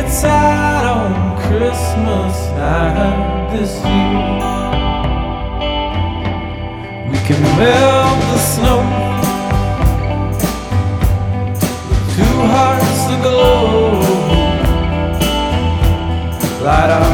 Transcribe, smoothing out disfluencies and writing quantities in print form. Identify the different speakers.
Speaker 1: lights out on Christmas night this year. We can melt the snow, two hearts aglow, light our